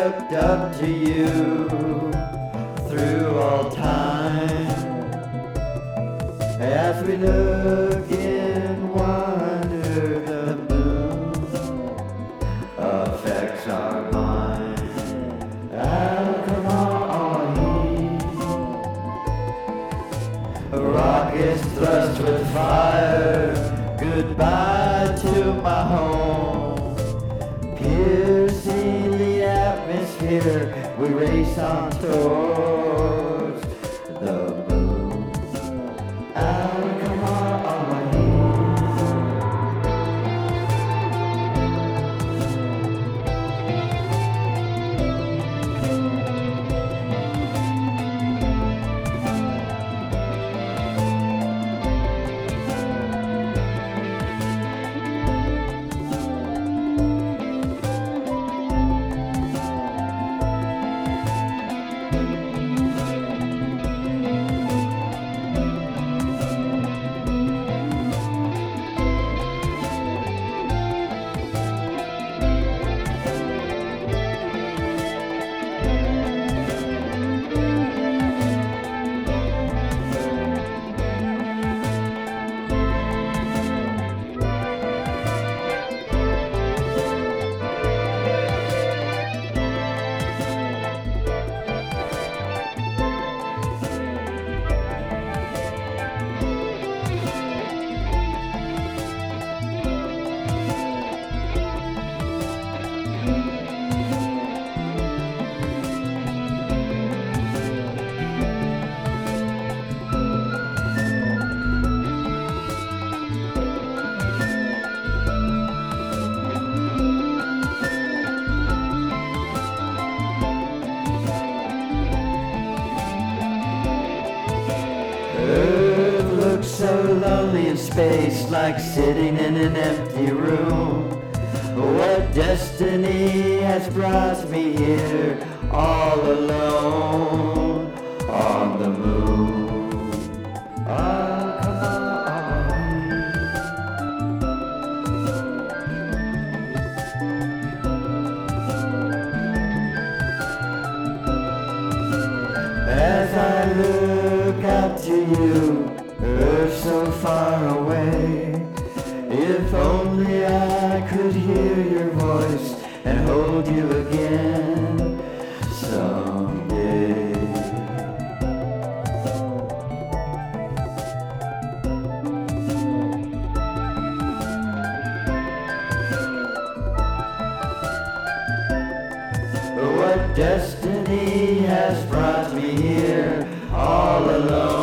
looked up to you through all time. As we look in wonder, the moon affects our mind. Al-Kama'i, a rocket thrust with fire. Goodbye to my home. Piercing the atmosphere, we race on towards the moon. Al-Kama'i. Earth looks so lonely in space, like sitting in an empty room. What destiny has brought me here, all alone on the moon? As I look out to you, Earth so far away, if only I could hear your voice and hold you again someday. What destiny has brought me here all alone?